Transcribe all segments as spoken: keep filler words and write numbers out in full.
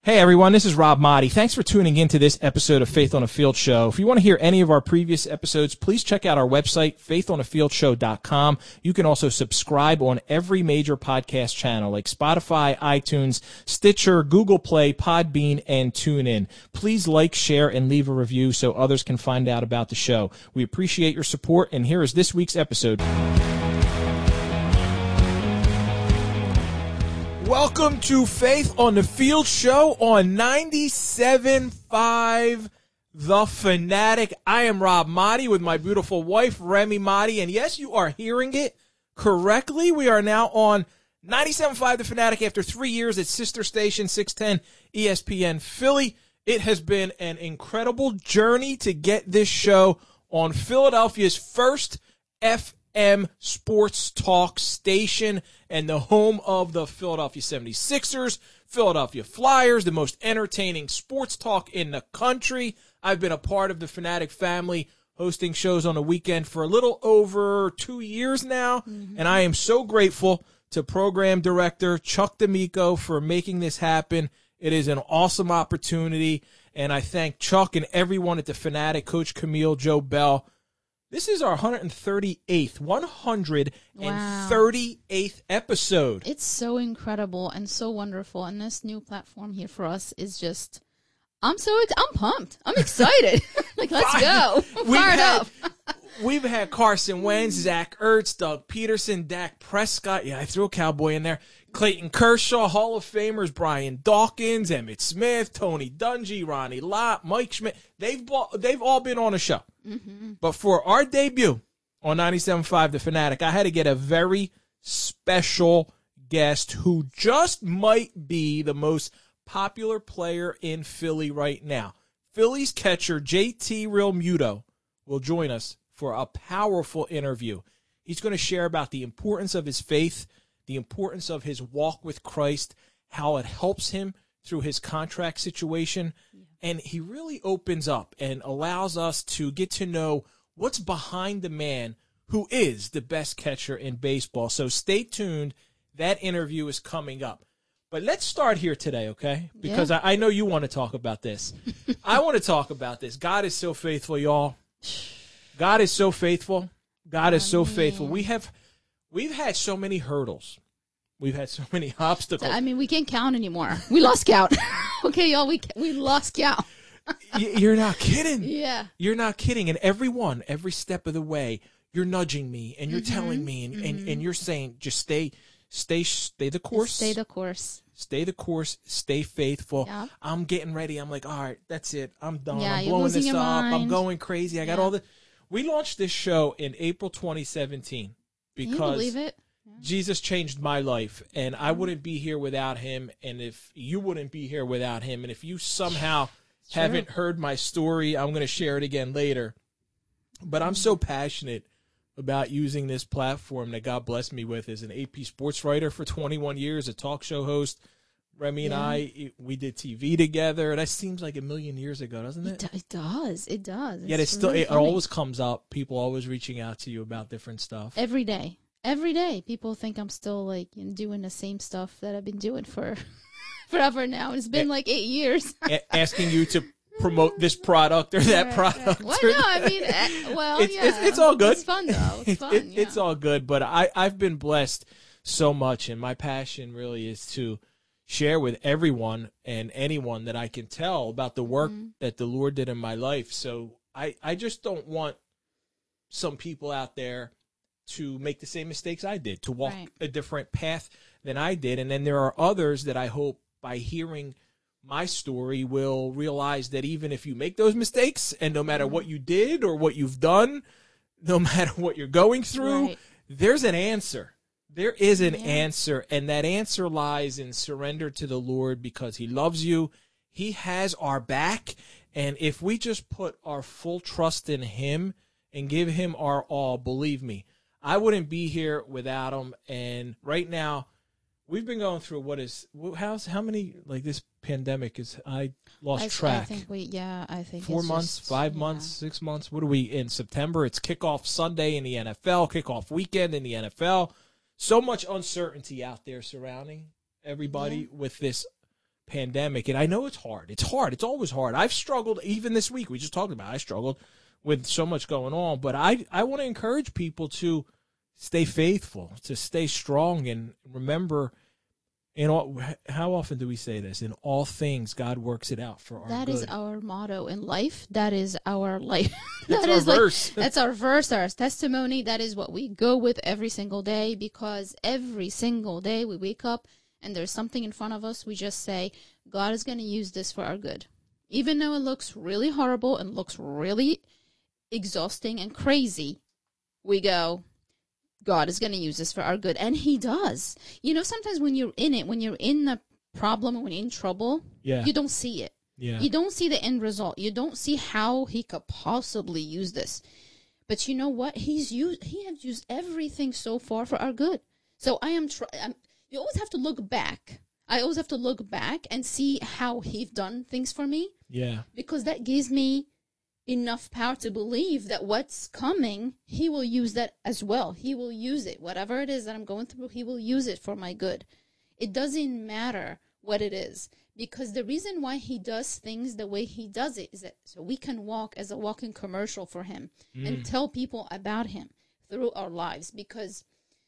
Hey everyone, this is Rob Motti. Thanks for tuning in to this episode of Faith on a Field Show. If you want to hear any of our previous episodes, please check out our website, faith on a field show dot com. You can also subscribe on every major podcast channel like Spotify, iTunes, Stitcher, Google Play, Podbean, and TuneIn. Please like, share, and leave a review so others can find out about the show. We appreciate your support, and here is this week's episode. Welcome to Faith on the Field Show on ninety-seven point five The Fanatic. I am Rob Motti with my beautiful wife, Remy Motti. And yes, you are hearing it correctly. We are now on ninety-seven point five The Fanatic after three years at sister station six ten E S P N Philly. It has been an incredible journey to get this show on Philadelphia's first F M sports talk station and the home of the Philadelphia seventy-sixers, Philadelphia Flyers, the most entertaining sports talk in the country. I've been a part of the Fanatic family, hosting shows on the weekend for a little over two years now, mm-hmm. and I am so grateful to program director Chuck D'Amico for making this happen. It is an awesome opportunity, and I thank Chuck and everyone at the Fanatic, Coach Camille, Joe Bell. This is our one hundred thirty-eighth, one hundred thirty-eighth wow. episode. It's so incredible and so wonderful. And this new platform here for us is just, I'm so, I'm pumped. I'm excited. Like, let's go. I'm fired had, up. We've had Carson Wentz, Zach Ertz, Doug Peterson, Dak Prescott. Yeah, I threw a cowboy in there. Clayton Kershaw, Hall of Famers, Brian Dawkins, Emmitt Smith, Tony Dungy, Ronnie Lott, Mike Schmidt. They've, bought, they've all been on the show. Mm-hmm. But for our debut on ninety-seven point five The Fanatic, I had to get a very special guest who just might be the most popular player in Philly right now. Philly's catcher, J T Realmuto, will join us for a powerful interview. He's going to share about the importance of his faith, the importance of his walk with Christ, how it helps him through his contract situation. Yeah. And he really opens up and allows us to get to know what's behind the man who is the best catcher in baseball. So stay tuned. That interview is coming up. But let's start here today, okay? Because yeah. I, I know you want to talk about this. I want to talk about this. God is so faithful, y'all. God is so faithful. God is so faithful. We have, we've had so many hurdles. We've had so many obstacles. I mean, we can't count anymore. We lost count. Okay, y'all, we we lost count. You're not kidding. Yeah. You're not kidding. And everyone, every step of the way, you're nudging me and you're mm-hmm. telling me and, mm-hmm. and, and you're saying, just stay, stay, stay the course. Just stay the course. Stay the course. Stay faithful. Yeah. I'm getting ready. I'm like, all right, that's it. I'm done. Yeah, I'm blowing this your up. mind. I'm going crazy. I got yeah. all the. We launched this show in April twenty seventeen because. Can you believe it? Jesus changed my life, and I wouldn't be here without him, and if you wouldn't be here without him, and if you somehow haven't heard my story, I'm going to share it again later. But I'm so passionate about using this platform that God blessed me with as an A P sports writer for twenty-one years, a talk show host. Remy and yeah. I, we did T V together. That seems like a million years ago, doesn't it? It, it does. It does. Yet it's, it's still, really it funny. Always comes up. People always reaching out to you about different stuff. Every day. Every day, people think I'm still like you know, doing the same stuff that I've been doing for forever now. It's been a- like eight years. a- asking you to promote this product or that right, product. Right. Well, no, I mean, uh, well, it's, yeah, it's, it's all good. It's fun though. It's fun. it, yeah. It's all good. But I, I've been blessed so much, and my passion really is to share with everyone and anyone that I can tell about the work mm-hmm. that the Lord did in my life. So I, I just don't want some people out there to make the same mistakes I did, to walk right. a different path than I did. And then there are others that I hope by hearing my story will realize that even if you make those mistakes and no matter what you did or what you've done, no matter what you're going through, right. there's an answer. There is an yeah. answer, and that answer lies in surrender to the Lord because he loves you. He has our back, and if we just put our full trust in him and give him our all, believe me, I wouldn't be here without him. And right now, we've been going through what is how's how many like this pandemic is. I lost I, track. I think we yeah. I think four it's months, just, five yeah. months, six months. What are we in September? It's kickoff Sunday in the N F L, kickoff weekend in the N F L. So much uncertainty out there surrounding everybody yeah. with this pandemic, and I know it's hard. It's hard. It's always hard. I've struggled even this week. We just talked about it. I struggled with so much going on, but I, I want to encourage people to stay faithful, to stay strong, and remember, in all, how often do we say this? In all things, God works it out for our That good. is our motto in life. That is our life. That's that our is verse. Like, that's our verse, our testimony. That is what we go with every single day, because every single day we wake up and there's something in front of us. We just say, God is going to use this for our good. Even though it looks really horrible and looks really exhausting and crazy, we go, God is going to use this for our good. And he does. You know, sometimes when you're in it, when you're in the problem, when you're in trouble, yeah. you don't see it. Yeah. You don't see the end result. You don't see how he could possibly use this. But you know what? He's used, he has used everything so far for our good. So I am, tr- I'm, you always have to look back. I always have to look back and see how he's done things for me. Yeah. Because that gives me enough power to believe that what's coming, he will use that as well. He will use it. Whatever it is that I'm going through, he will use it for my good. It doesn't matter what it is, because the reason why he does things the way he does it is that so we can walk as a walking commercial for him mm. and tell people about him through our lives. Because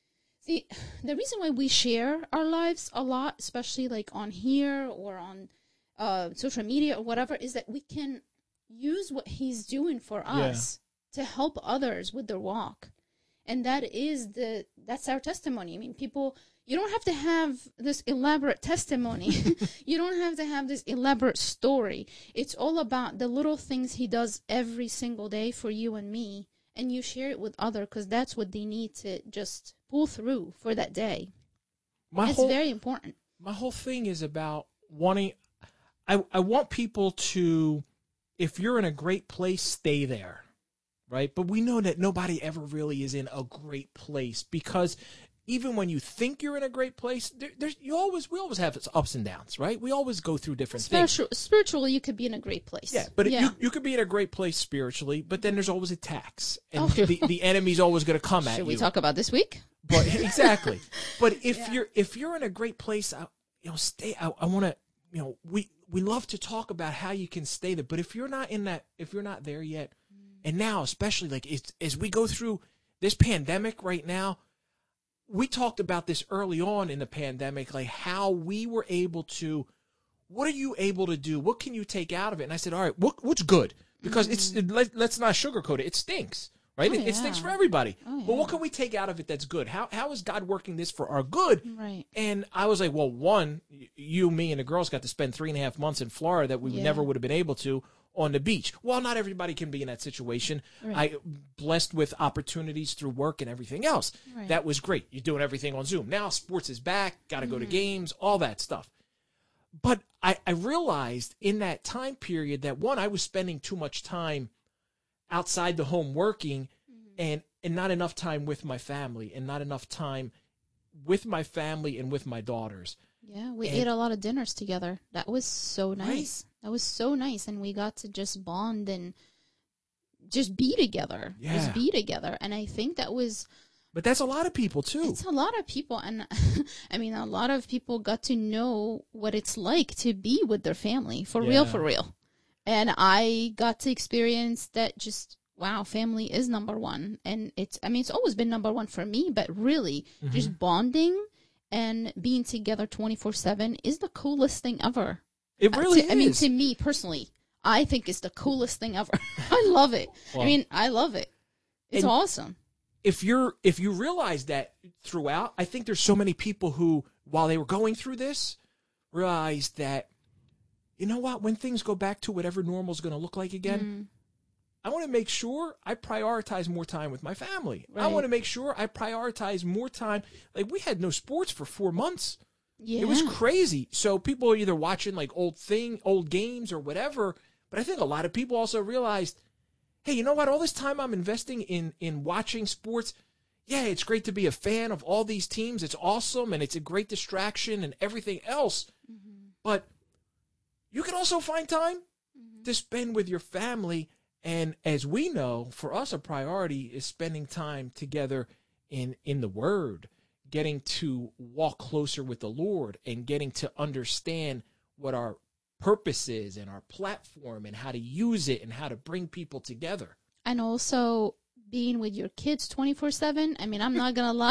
see, the reason why we share our lives a lot, especially like on here or on uh, social media or whatever, is that we can use what he's doing for us yeah. to help others with their walk. And that is the, that's our testimony. I mean, people, you don't have to have this elaborate testimony. You don't have to have this elaborate story. It's all about the little things he does every single day for you and me. And you share it with others because that's what they need to just pull through for that day. My it's whole, very important. My whole thing is about wanting, I, I want people to, if you're in a great place, stay there, right? But we know that nobody ever really is in a great place, because even when you think you're in a great place, there, there's you always we always have ups and downs, right? We always go through different Spiritual, things. Spiritually, you could be in a great place. Yeah, but yeah. You, you could be in a great place spiritually, but then there's always attacks, and oh. the, the enemy's always going to come Should at you. Should we talk about this week? But exactly. But if yeah. you're if you're in a great place, I, you know, stay. I, I want to, you know, we. We love to talk about how you can stay there, but if you're not in that, if you're not there yet, and now especially like as, as we go through this pandemic right now, we talked about this early on in the pandemic, like how we were able to, what are you able to do? What can you take out of it? And I said, all right, what, what's good? Because mm-hmm. it's it, let, let's not sugarcoat it. It stinks. Right? Oh, it, yeah. it stinks for everybody. Oh, yeah. But what can we take out of it that's good? How How is God working this for our good? Right. And I was like, well, one, you, me, and the girls got to spend three and a half months in Florida that we yeah. never would have been able to on the beach. Well, not everybody can be in that situation. Right. I blessed with opportunities through work and everything else. Right. That was great. You're doing everything on Zoom. Now sports is back. Got to mm-hmm. go to games, all that stuff. But I, I realized in that time period that, one, I was spending too much time outside the home working, and and not enough time with my family, and not enough time with my family and with my daughters. Yeah, we and, ate a lot of dinners together. That was so nice. Right? That was so nice, and we got to just bond and just be together. Yeah. Just be together, and I think that was... But that's a lot of people, too. It's a lot of people, and I mean, a lot of people got to know what it's like to be with their family, for yeah. real, for real. And I got to experience that just... Wow, family is number one. And it's, I mean, it's always been number one for me, but really mm-hmm. just bonding and being together twenty-four seven is the coolest thing ever. It really uh, to, is. I mean, to me personally, I think it's the coolest thing ever. I love it. Well, I mean, I love it. It's awesome. If you're, if you realize that throughout, I think there's so many people who, while they were going through this, realized that, you know what, when things go back to whatever normal is going to look like again, mm. I want to make sure I prioritize more time with my family. Right. I want to make sure I prioritize more time. Like, we had no sports for four months. Yeah. It was crazy. So people are either watching like old thing, old games or whatever. But I think a lot of people also realized, hey, you know what? All this time I'm investing in, in watching sports. Yeah, it's great to be a fan of all these teams. It's awesome. And it's a great distraction and everything else. Mm-hmm. But you can also find time mm-hmm. to spend with your family. And as we know, for us, a priority is spending time together in, in the Word, getting to walk closer with the Lord and getting to understand what our purpose is and our platform and how to use it and how to bring people together. And also being with your kids twenty-four seven. I mean, I'm not going to lie.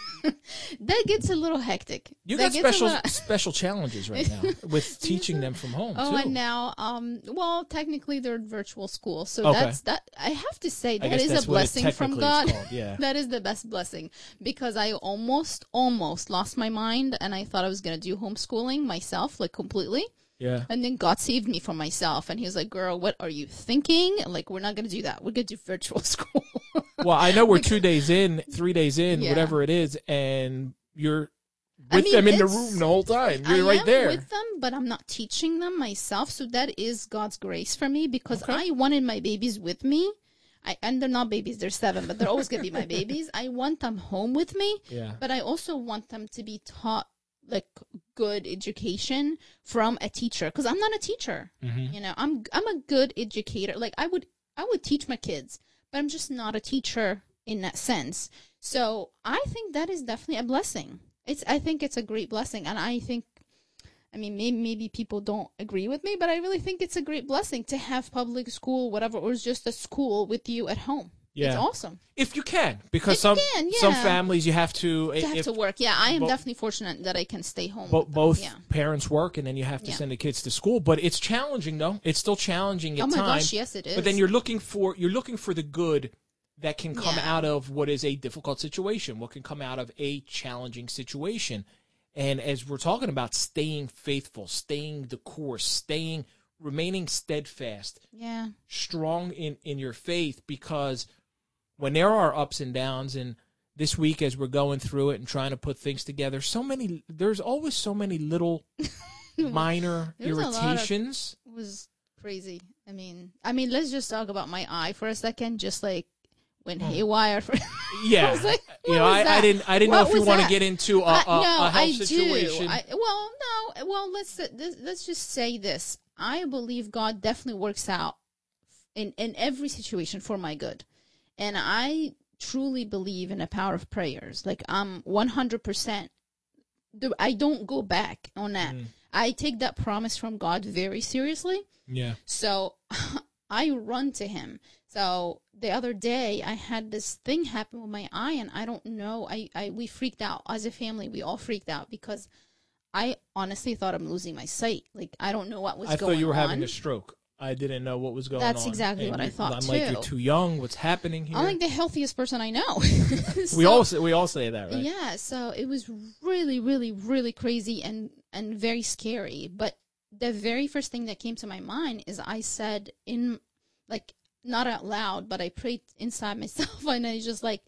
That gets a little hectic. You that got special little... special challenges right now with teaching them from home, oh, too. and now, um, well, technically they're virtual school. So okay. that's that. I have to say I that is a blessing from God. Yeah. That is the best blessing, because I almost, almost lost my mind, and I thought I was going to do homeschooling myself, like completely. Yeah. And then God saved me from myself. And he was like, girl, what are you thinking? Like, we're not going to do that. We're going to do virtual school. Well, I know we're two days in, three days in, Yeah. whatever it is, and you're with I mean, them in the it's- room the whole time. You're I right am there. with them, but I'm not teaching them myself. So that is God's grace for me, because Okay. I wanted my babies with me. I, and they're not babies, they're seven, but they're always going to be my babies. I want them home with me, Yeah. but I also want them to be taught like good education from a teacher, because I'm not a teacher. Mm-hmm. You know, I'm I'm a good educator. Like I would I would teach my kids, but I'm just not a teacher in that sense. So I think that is definitely a blessing. It's I think it's a great blessing, and I think, I mean, maybe maybe people don't agree with me, but I really think it's a great blessing to have public school, whatever, or just a school with you at home. Yeah. It's awesome. If you can, because If some you can, yeah. some families you have to. You have if, to work. Yeah, I am bo- definitely fortunate that I can stay home. bo- with them. both Yeah. parents work, and then you have to Yeah. send the kids to school. But it's challenging, though. It's still challenging at Oh my times. gosh, yes, it is. But then you're looking for you're looking for the good that can come Yeah. out of what is a difficult situation, what can come out of a challenging situation. And as we're talking about staying faithful, staying the course, staying, remaining steadfast, Yeah. strong in, in your faith, because when there are ups and downs, and this week as we're going through it and trying to put things together, so many, there's always so many little minor There's a lot of- irritations. It was crazy. I mean, I mean, let's just talk about my eye for a second. Just like went haywire. For Yeah, I was like, you what know, was I, that? I didn't, I didn't What know if you was want to that? get into a, a, I, no, a health I situation. do. I, well, no. Well, let's this, let's just say this. I believe God definitely works out in in every situation for my good, and I truly believe in the power of prayers. Like I'm one hundred percent. I don't go back on that. Mm. I take that promise from God very seriously. Yeah. So I run to him. So the other day I had this thing happen with my eye, and I don't know. I, I we freaked out as a family. We all freaked out because I honestly thought I'm losing my sight. Like I don't know what was I going on. thought you were having a stroke. I didn't know what was going That's on. exactly And what I you- thought, I'm like, too. you're too young. What's happening here? I'm like the healthiest person I know. we So- all say, we all say that, right? Yeah, so it was really, really, really crazy and, and very scary. But the very first thing that came to my mind is I said in, like, not out loud, but I prayed inside myself, and I just like,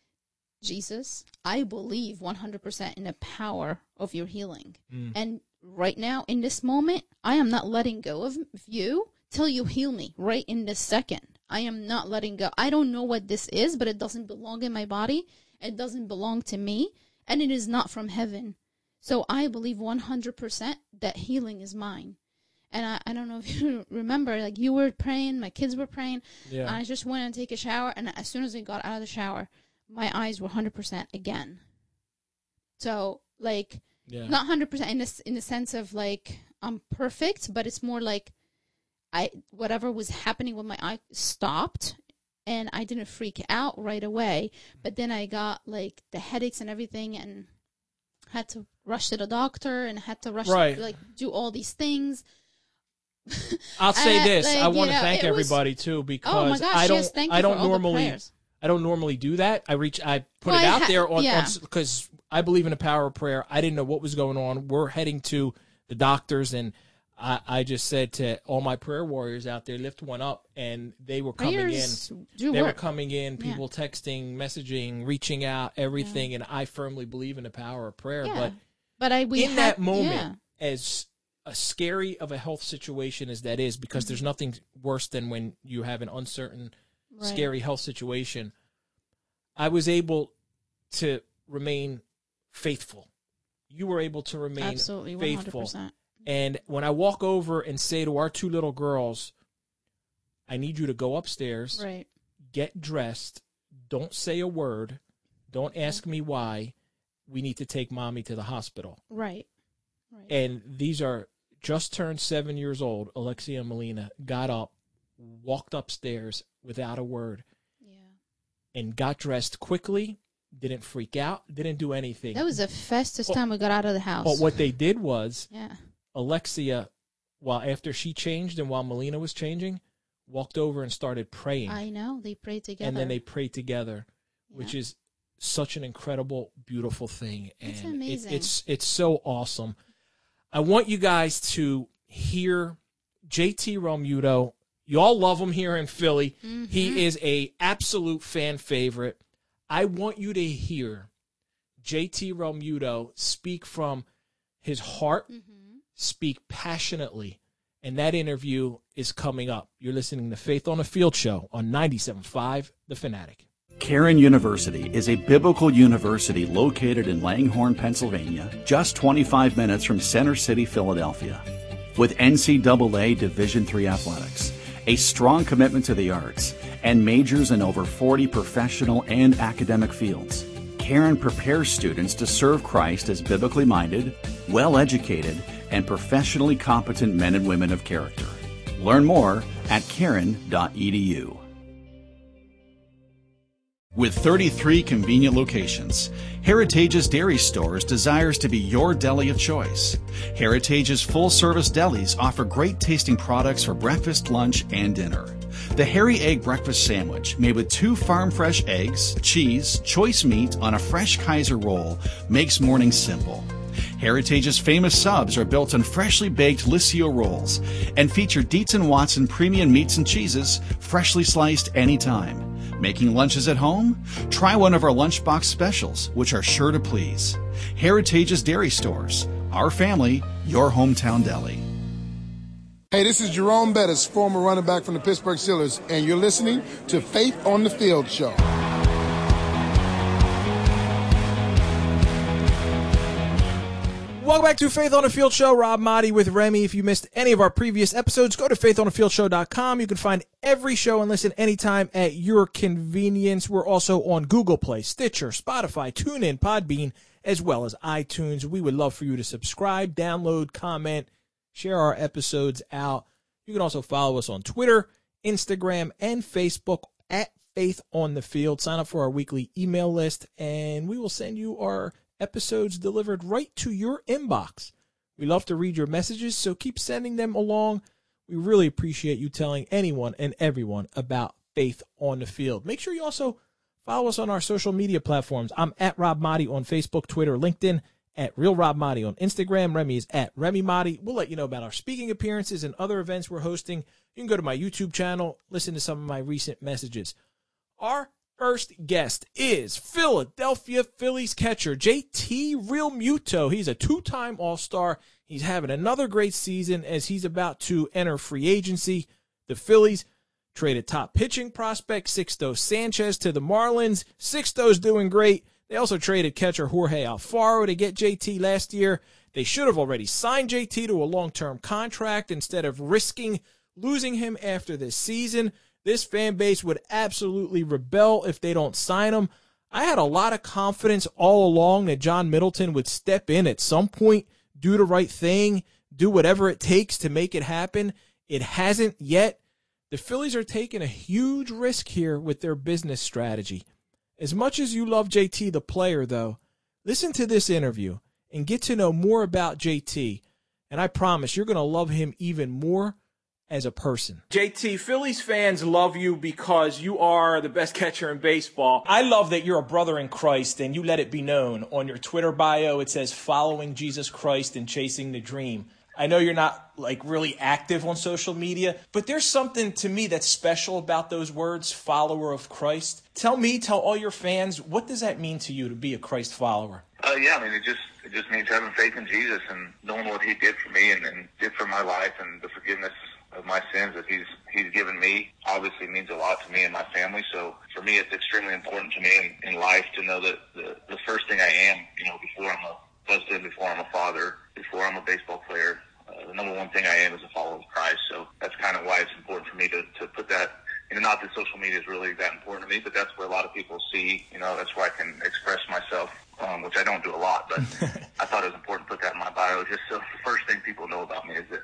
Jesus, I believe one hundred percent in the power of your healing. Mm. And right now, in this moment, I am not letting go of you till you heal me right in this second. I am not letting go. I don't know what this is, but it doesn't belong in my body. It doesn't belong to me, and it is not from heaven. So I believe one hundred percent that healing is mine. And I, I don't know if you remember, like you were praying, my kids were praying. Yeah. And I just went to take a shower, and as soon as I got out of the shower, my eyes were one hundred percent again. So, like, Yeah. not one hundred percent in this in the sense of like I'm perfect, but it's more like I whatever was happening with my eye stopped, and I didn't freak out right away. But then I got like the headaches and everything, and had to rush to the doctor, and had to rush Right. to, like do all these things. I'll say Uh, this. like, I want you to know, thank it was- everybody too, because Oh my gosh! I don't yes, thank you I don't for all normally the prayers. I don't normally do that. I reach I put Well, it I out ha- there on yeah. because I believe in the power of prayer. I didn't know what was going on. We're heading to the doctors, and I, I just said to all my prayer warriors out there, lift one up, and they were coming Prayers in. do They were work. coming in, Yeah. people texting, messaging, reaching out, everything, and I firmly believe in the power of prayer. Yeah. But But I we in had, that moment, yeah. as a scary of a health situation as that is, because there's nothing worse than when you have an uncertain, Right. scary health situation, I was able to remain faithful. You were able to remain Absolutely one hundred faithful. percent. And when I walk over and say to our two little girls, I need you to go upstairs, Right. get dressed, don't say a word, don't ask me why, we need to take mommy to the hospital. Right. Right. And these are just turned seven years old, Alexia Molina, got up, walked upstairs without a word, yeah, and got dressed quickly, didn't freak out, didn't do anything. That was the fastest but, time we got out of the house. But what they did was, yeah, Alexia, while after she changed and while Molina was changing, walked over and started praying. I know. They prayed together. And then they prayed together, yeah. which is such an incredible, beautiful thing. And it's amazing. It, it's, it's so awesome. I want you guys to hear J T Realmuto. You all love him here in Philly. Mm-hmm. He is a absolute fan favorite. I want you to hear J T Realmuto speak from his heart, mm-hmm. speak passionately, and that interview is coming up. You're listening to Faith on the Field Show on ninety-seven point five The Fanatic. Cairn University is a biblical university located in Langhorne, Pennsylvania, just twenty-five minutes from Center City, Philadelphia. With N C double A Division three athletics, a strong commitment to the arts, and majors in over forty professional and academic fields, Cairn prepares students to serve Christ as biblically minded, well-educated, and professionally competent men and women of character. Learn more at cairn dot e d u. With thirty-three convenient locations, Heritage's Dairy Stores desires to be your deli of choice. Heritage's full-service delis offer great-tasting products for breakfast, lunch, and dinner. The Harry Egg Breakfast Sandwich, made with two farm-fresh eggs, cheese, choice meat on a fresh Kaiser roll, makes mornings simple. Heritage's famous subs are built on freshly baked Liscio rolls and feature Dietz and Watson premium meats and cheeses, freshly sliced anytime. Making lunches at home? Try one of our lunchbox specials, which are sure to please. Heritage's Dairy Stores. Our family, your hometown deli. Hey, this is Jerome Bettis, former running back from the Pittsburgh Steelers, and you're listening to Faith on the Field Show. Welcome back to Faith on the Field Show. Rob Motti with Remy. If you missed any of our previous episodes, go to faith on the field show dot com. You can find every show and listen anytime at your convenience. We're also on Google Play, Stitcher, Spotify, TuneIn, Podbean, as well as iTunes. We would love for you to subscribe, download, comment, share our episodes out. You can also follow us on Twitter, Instagram, and Facebook at Faith on the Field. Sign up for our weekly email list, and we will send you our episodes delivered right to your inbox. We love to read your messages, so keep sending them along. We really appreciate you telling anyone and everyone about Faith on the Field. Make sure you also follow us on our social media platforms. I'm at Rob Motti on Facebook, Twitter, LinkedIn, at Real Rob Motti on Instagram. Remy is at Remy Motti. We'll let you know about our speaking appearances and other events we're hosting. You can go to my YouTube channel, listen to some of my recent messages. Our first guest is Philadelphia Phillies catcher J T Realmuto. He's a two-time All-Star. He's having another great season as he's about to enter free agency. The Phillies traded top pitching prospect Sixto Sanchez to the Marlins. Sixto's doing great. They also traded catcher Jorge Alfaro to get J T last year. They should have already signed J T to a long-term contract instead of risking losing him after this season. This fan base would absolutely rebel if they don't sign him. I had a lot of confidence all along that John Middleton would step in at some point, do the right thing, do whatever it takes to make it happen. It hasn't yet. The Phillies are taking a huge risk here with their business strategy. As much as you love J T the player, though, listen to this interview and get to know more about J T. And I promise you're going to love him even more as a person. J T, Phillies fans love you because you are the best catcher in baseball. I love that you're a brother in Christ and you let it be known. On your Twitter bio, it says following Jesus Christ and chasing the dream. I know you're not like really active on social media, but there's something to me that's special about those words, follower of Christ. Tell me, tell all your fans, what does that mean to you to be a Christ follower? Uh, yeah, I mean, it just it just means having faith in Jesus and knowing what he did for me and, and did for my life and the forgiveness of my sins that he's he's given me obviously means a lot to me and my family. So for me, it's extremely important to me in, in life to know that the, the first thing I am, you know, before I'm a husband, before I'm a father, before I'm a baseball player, uh, the number one thing I am is a follower of Christ. So that's kind of why it's important for me to, to put that, you know, not that social media is really that important to me, but that's where a lot of people see, you know, that's where I can express myself, um, which I don't do a lot, but I thought it was important to put that in my bio just so the first thing people know about me is that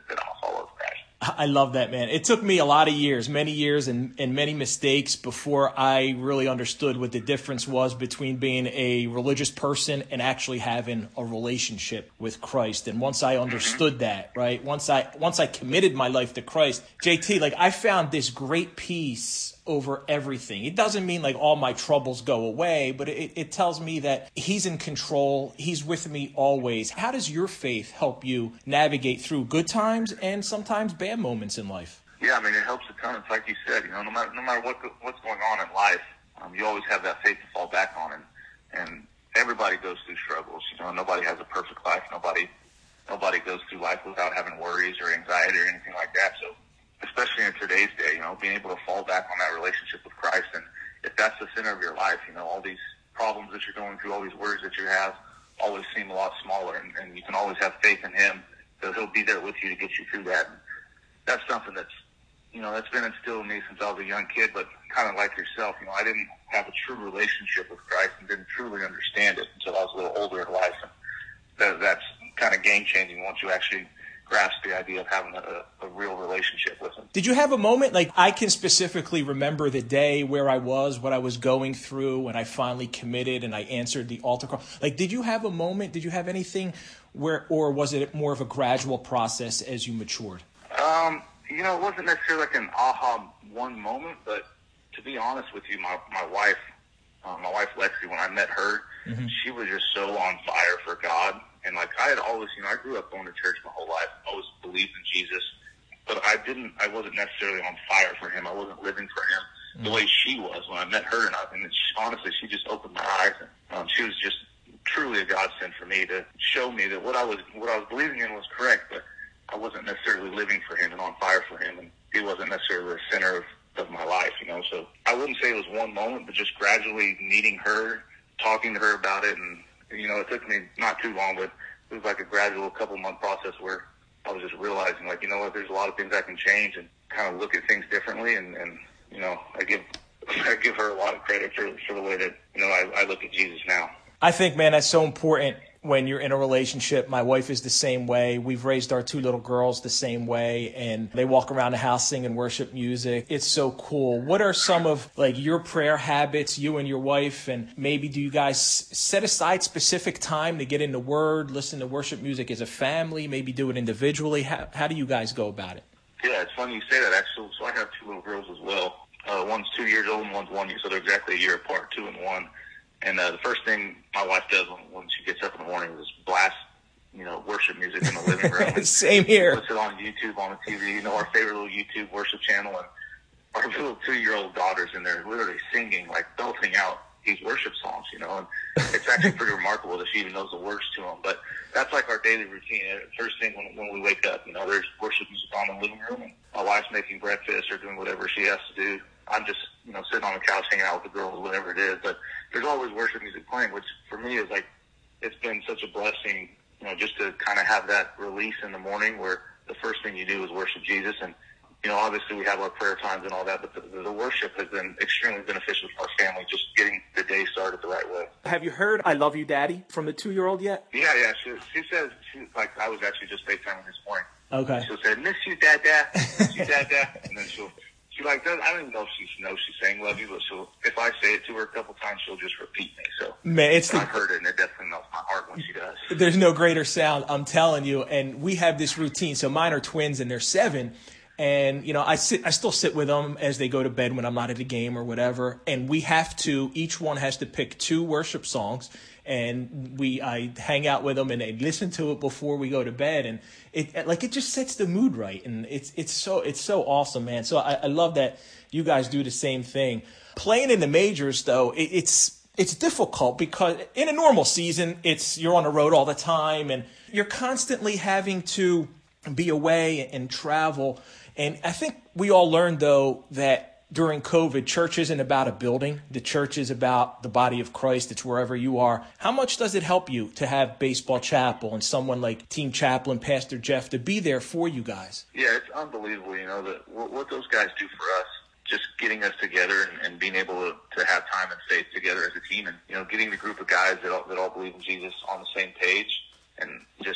I love that, man. It took me a lot of years, many years and, and many mistakes before I really understood what the difference was between being a religious person and actually having a relationship with Christ. And once I understood that, right, once I once I committed my life to Christ, J T, like I found this great peace over everything. It doesn't mean like all my troubles go away, but it, it tells me that he's in control. He's with me always. How does your faith help you navigate through good times and sometimes bad moments in life? Yeah, I mean, it helps a ton. It's like you said, you know, no matter, no matter what what's going on in life, um, you always have that faith to fall back on. And, and everybody goes through struggles. You know, nobody has a perfect life. Nobody, nobody goes through life without having worries or anxiety or anything like that. So, especially in today's day, you know, being able to fall back on that relationship with Christ. And if that's the center of your life, you know, all these problems that you're going through, all these worries that you have always seem a lot smaller. And, and you can always have faith in him that he'll be there with you to get you through that. And that's something that's, you know, that's been instilled in me since I was a young kid, but kind of like yourself, you know, I didn't have a true relationship with Christ and didn't truly understand it until I was a little older in life. And that, that's kind of game-changing once you actually grasp the idea of having a, a real relationship with him. Did you have a moment, like I can specifically remember the day where I was, what I was going through when I finally committed and I answered the altar call? Like, did you have a moment? Did you have anything where, or was it more of a gradual process as you matured? Um, you know, it wasn't necessarily like an aha one moment, but to be honest with you, my, my wife, uh, my wife Lexi, when I met her, mm-hmm. she was just so on fire for God. And, like, I had always, you know, I grew up going to church my whole life. I always believed in Jesus. But I didn't, I wasn't necessarily on fire for him. I wasn't living for him mm-hmm. the way she was when I met her. And, I, and she, honestly, she just opened my eyes. And um, she was just truly a godsend for me to show me that what I was what I was believing in was correct. But I wasn't necessarily living for him and on fire for him. And he wasn't necessarily the center of, of my life, you know. So I wouldn't say it was one moment, but just gradually meeting her, talking to her about it, and you know, it took me not too long, but it was like a gradual couple month process where I was just realizing, like, you know what, there's a lot of things I can change and kind of look at things differently. And, and you know, I give I give her a lot of credit for, for the way that, you know, I, I look at Jesus now. I think, man, that's so important when you're in a relationship. My wife is the same way. We've raised our two little girls the same way, and they walk around the house singing worship music. It's so cool. What are some of like your prayer habits, you and your wife, and maybe do you guys set aside specific time to get in the Word, listen to worship music as a family, maybe do it individually? How, how do you guys go about it? Yeah, it's funny you say that, actually. So I have two little girls as well. Uh, one's two years old and one's one year, so they're exactly a year apart, two and one. And uh, the first thing my wife does when, when she gets up in the morning is blast, you know, worship music in the living room. Same here. Puts it on YouTube, on the T V. You know, our favorite little YouTube worship channel. And our little two-year-old daughter's in there literally singing, like belting out these worship songs, you know. And it's actually pretty remarkable that she even knows the words to them. But that's like our daily routine. First thing when, when we wake up, you know, there's worship music on in the living room. And my wife's making breakfast or doing whatever she has to do. I'm just, you know, sitting on the couch hanging out with the girls, whatever it is. But there's always worship music playing, which for me is like, it's been such a blessing, you know, just to kind of have that release in the morning where the first thing you do is worship Jesus. And, you know, obviously we have our prayer times and all that, but the, the worship has been extremely beneficial for our family, just getting the day started the right way. Have you heard I Love You, Daddy from the two-year-old yet? Yeah, yeah. She, she says, she, like, I was actually just FaceTiming this morning. Okay. She'll say, miss you, Dad, Dad. Miss you, Dad, Dad. And then she'll, She like does. I don't even know if she knows she's saying "love you," but she'll, if I say it to her a couple times, she'll just repeat me. So man, it's the, I've heard it, and it definitely melts my heart when she does. There's no greater sound, I'm telling you. And we have this routine. So mine are twins, and they're seven. And you know, I sit, I still sit with them as they go to bed when I'm not at a game or whatever. And we have to. Each one has to pick two worship songs. And we, I hang out with them and they listen to it before we go to bed, and it like it just sets the mood right, and it's it's so it's so awesome, man. So I, I love that you guys do the same thing. Playing in the majors, though, it, it's it's difficult because in a normal season, it's you're on the road all the time, and you're constantly having to be away and travel. And I think we all learned though that during COVID, church isn't about a building. The church is about the body of Christ. It's wherever you are. How much does it help you to have Baseball Chapel and someone like Team Chaplain, Pastor Jeff, to be there for you guys? Yeah, it's unbelievable, you know, that what, what those guys do for us, just getting us together and, and being able to, to have time and faith together as a team, and, you know, getting the group of guys that all, that all believe in Jesus on the same page, and just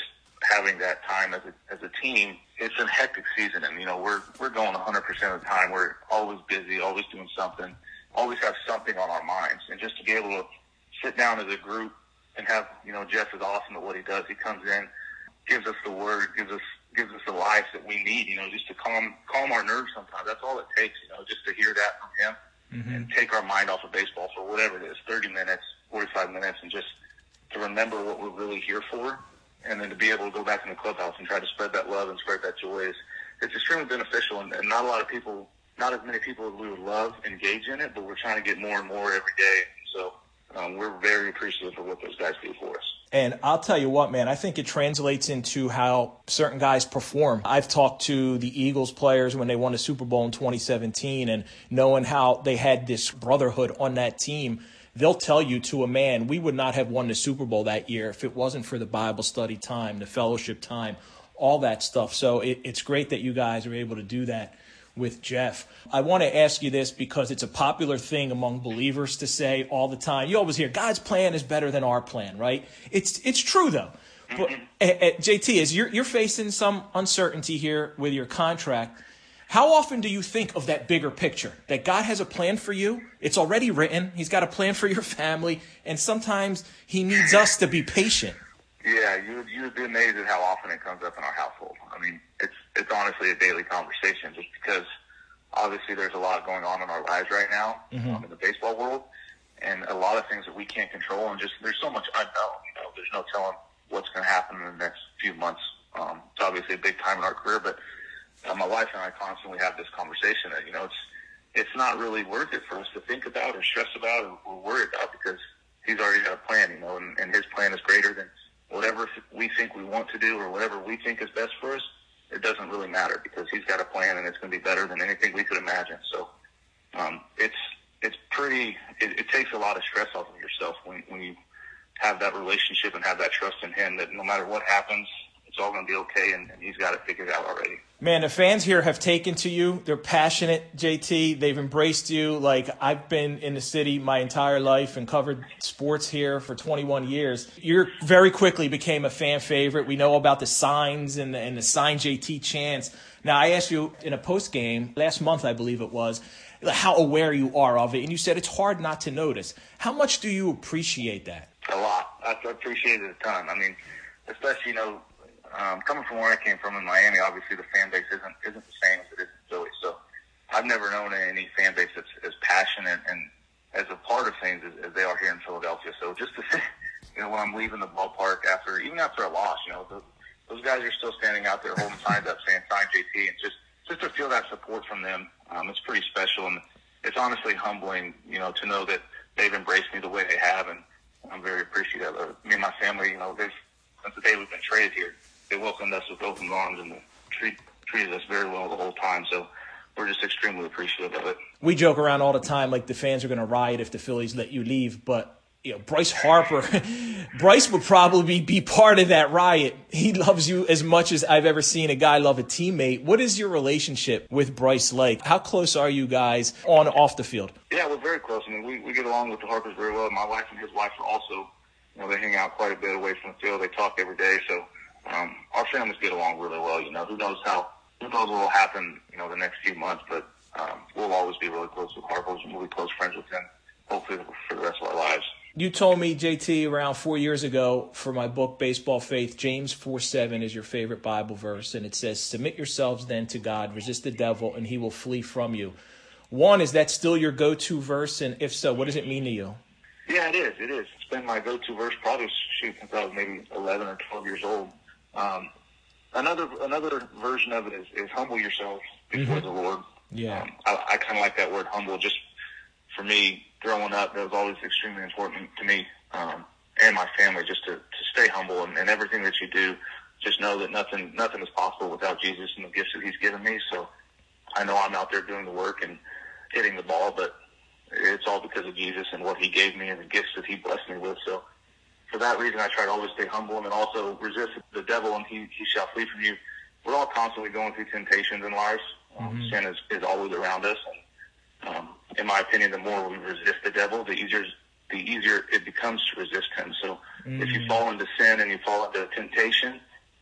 having that time as a, as a team. It's a hectic season, and, you know, we're we're going one hundred percent of the time. We're always busy, always doing something, always have something on our minds. And just to be able to sit down as a group and have, you know, Jeff is awesome at what he does. He comes in, gives us the word, gives us gives us the life that we need, you know, just to calm calm our nerves sometimes. That's all it takes, you know, just to hear that from him mm-hmm. and take our mind off of baseball for whatever it is, thirty minutes, forty-five minutes, and just to remember what we're really here for, and then to be able to go back in the clubhouse and try to spread that love and spread that joy is it's extremely beneficial, and, and not a lot of people, not as many people as we would love engage in it, but we're trying to get more and more every day. So um, we're very appreciative of what those guys do for us. And I'll tell you what, man, I think it translates into how certain guys perform. I've talked to the Eagles players when they won the Super Bowl in twenty seventeen, and knowing how they had this brotherhood on that team, they'll tell you to a man, we would not have won the Super Bowl that year if it wasn't for the Bible study time, the fellowship time, all that stuff. So it, it's great that you guys are able to do that with Jeff. I want to ask you this because it's a popular thing among believers to say all the time. You always hear God's plan is better than our plan, right? It's it's true though. But uh, uh, J T, as you're you're facing some uncertainty here with your contract, how often do you think of that bigger picture, that God has a plan for you? It's already written. He's got a plan for your family, and sometimes he needs us to be patient. Yeah, you would, you would be amazed at how often it comes up in our household. I mean, it's it's honestly a daily conversation, just because obviously there's a lot going on in our lives right now mm-hmm. um, in the baseball world, and a lot of things that we can't control, and just there's so much unknown. You know, there's no telling what's going to happen in the next few months. Um, it's obviously a big time in our career, but uh, my wife and I constantly have this conversation that, you know, it's it's not really worth it for us to think about or stress about or, or worry about, because he's already got a plan, you know, and, and his plan is greater than whatever we think we want to do or whatever we think is best for us. It doesn't really matter, because he's got a plan, and it's going to be better than anything we could imagine. So um, it's it's pretty. It, it takes a lot of stress off of yourself when when you have that relationship and have that trust in him that no matter what happens, it's all going to be okay, and, and he's got it figured out already. Man, the fans here have taken to you. They're passionate, J T. They've embraced you. Like, I've been in the city my entire life and covered sports here for twenty-one years. You very quickly became a fan favorite. We know about the signs and the, and the Sign J T chants. Now, I asked you in a post game last month, I believe it was, how aware you are of it. And you said it's hard not to notice. How much do you appreciate that? A lot. I appreciate it a ton. I mean, especially, you know, Um, coming from where I came from in Miami, obviously the fan base isn't isn't the same as it is in Philly. So I've never known any fan base that's as passionate and as a part of things as, as they are here in Philadelphia. So just to say, you know, when I'm leaving the ballpark after, even after a loss, you know, the, those guys are still standing out there holding signs up saying "Sign J T," and just just to feel that support from them, um, it's pretty special, and it's honestly humbling, you know, to know that they've embraced me the way they have, and I'm very appreciative of it. Me and my family, you know, they've since the day we've been traded here, they welcomed us with open arms and treat, treated us very well the whole time. So we're just extremely appreciative of it. We joke around all the time like the fans are going to riot if the Phillies let you leave. But, you know, Bryce Harper, Bryce would probably be part of that riot. He loves you as much as I've ever seen a guy love a teammate. What is your relationship with Bryce like? How close are you guys on and off the field? Yeah, we're very close. I mean, we, we get along with the Harpers very well. My wife and his wife are also, you know, they hang out quite a bit away from the field. They talk every day. So, Um, our families get along really well. You know, who knows how, who knows what will happen, you know, the next few months, but um, we'll always be really close with Harpers, and we'll be close friends with him, hopefully for the rest of our lives. You told me, J T, around four years ago for my book, Baseball Faith, James four seven is your favorite Bible verse, and it says, submit yourselves then to God, resist the devil, and he will flee from you. One, is that still your go-to verse, and if so, what does it mean to you? Yeah, it is. It is. It's been my go-to verse probably shoot, since I was maybe eleven or twelve years old. Um, another another version of it is, is humble yourself before mm-hmm. the Lord. Yeah, um, I, I kind of like that word humble. Just for me, growing up, that was always extremely important to me um, and my family. Just to, to stay humble, and, and everything that you do, just know that nothing nothing is possible without Jesus and the gifts that He's given me. So I know I'm out there doing the work and hitting the ball, but it's all because of Jesus and what He gave me and the gifts that He blessed me with. So for that reason, I try to always stay humble, and then also resist the devil, and he, he shall flee from you. We're all constantly going through temptations in life. Um, mm-hmm. Sin is, is always around us. And, um, in my opinion, the more we resist the devil, the easier the easier it becomes to resist him. So mm-hmm. if you fall into sin and you fall into temptation,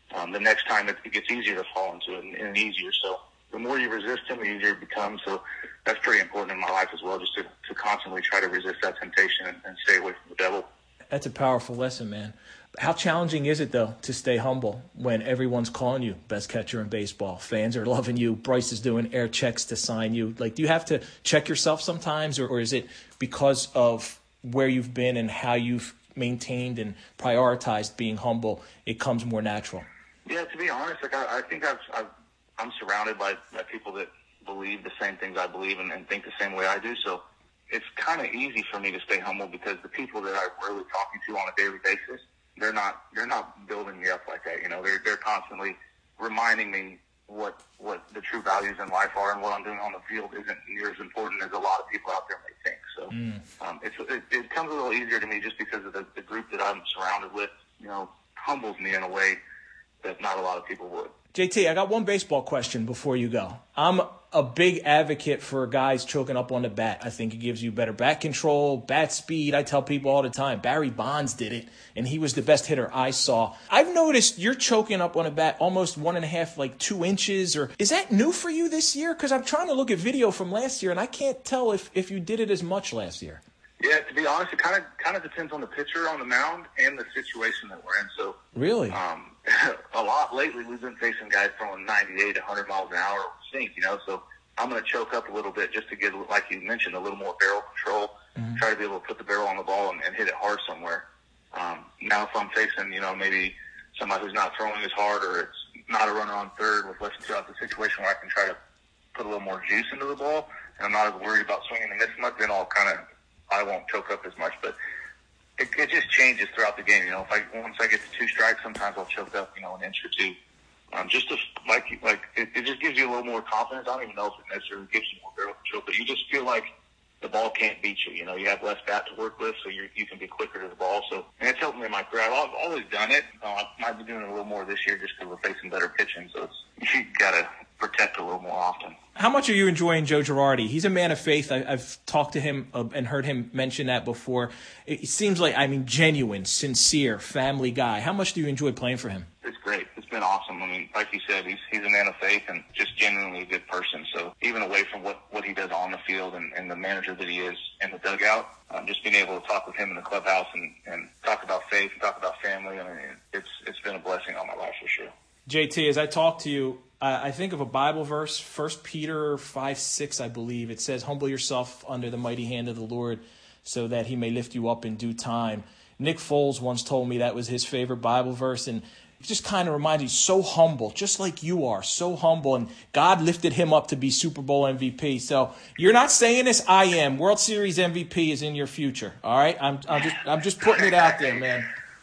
um, the next time it, it gets easier to fall into it and, and easier. So the more you resist him, the easier it becomes. So that's pretty important in my life as well, just to, to constantly try to resist that temptation and, and stay away from the devil. That's a powerful lesson, man. How challenging is it, though, to stay humble when everyone's calling you best catcher in baseball? Fans are loving you. Bryce is doing air checks to sign you. Like, do you have to check yourself sometimes, or, or is it because of where you've been and how you've maintained and prioritized being humble, it comes more natural? Yeah, to be honest, like I, I think I've, I've, I'm surrounded by, by people that believe the same things I believe and, and think the same way I do. So it's kind of easy for me to stay humble because the people that I'm really talking to on a daily basis, they're not they're not building me up like that. You know, they're they're constantly reminding me what what the true values in life are, and what I'm doing on the field isn't near as important as a lot of people out there may think. So mm. um, it's it, it comes a little easier to me just because of the, the group that I'm surrounded with. You know, humbles me in a way that not a lot of people would. J T, I got one baseball question before you go. I'm a big advocate for guys choking up on the bat. I think it gives you better bat control, bat speed. I tell people all the time, Barry Bonds did it, and he was the best hitter I saw. I've noticed you're choking up on a bat almost one and a half, like two inches. Or is that new for you this year? Because I'm trying to look at video from last year, and I can't tell if, if you did it as much last year. Yeah, to be honest, it kind of kind of depends on the pitcher on the mound and the situation that we're in. So really, um, a lot lately we've been facing guys throwing ninety-eight, one hundred miles an hour sink, you know. So I'm going to choke up a little bit just to get, like you mentioned, a little more barrel control. Mm-hmm. Try to be able to put the barrel on the ball and, and hit it hard somewhere. Um, now, if I'm facing, you know, maybe somebody who's not throwing as hard, or it's not a runner on third with less than two out, the situation where I can try to put a little more juice into the ball, and I'm not as worried about swinging and missing much, then I'll kind of I won't choke up as much, but it, it just changes throughout the game. You know, if I once I get to two strikes, sometimes I'll choke up, you know, an inch or two. Um, just to, like like it, it just gives you a little more confidence. I don't even know if it necessarily gives you more barrel control, but you just feel like the ball can't beat you. You know, you have less bat to work with, so you you can be quicker to the ball. So, and it's helped me in my career. I've always done it. Uh, I might be doing it a little more this year just because we're facing better pitching. So it's you gotta protect a little more often. How much are you enjoying Joe Girardi? He's a man of faith. I, I've talked to him uh, and heard him mention that before. It, it seems like, I mean, genuine, sincere, family guy. How much do you enjoy playing for him? It's great. It's been awesome. I mean, like you said, he's he's a man of faith and just genuinely a good person. So even away from what, what he does on the field and, and the manager that he is in the dugout, um, just being able to talk with him in the clubhouse and, and talk about faith and talk about family, I mean, it's it's been a blessing on my life for sure. J T, as I talk to you, uh, I think of a Bible verse, First Peter five six, I believe. It says, humble yourself under the mighty hand of the Lord so that he may lift you up in due time. Nick Foles once told me that was his favorite Bible verse, and it just kind of reminds you, so humble, just like you are, so humble, and God lifted him up to be Super Bowl M V P. So you're not saying this, I am. World Series M V P is in your future, all right? I'm, I'm just I'm just putting it out there, man.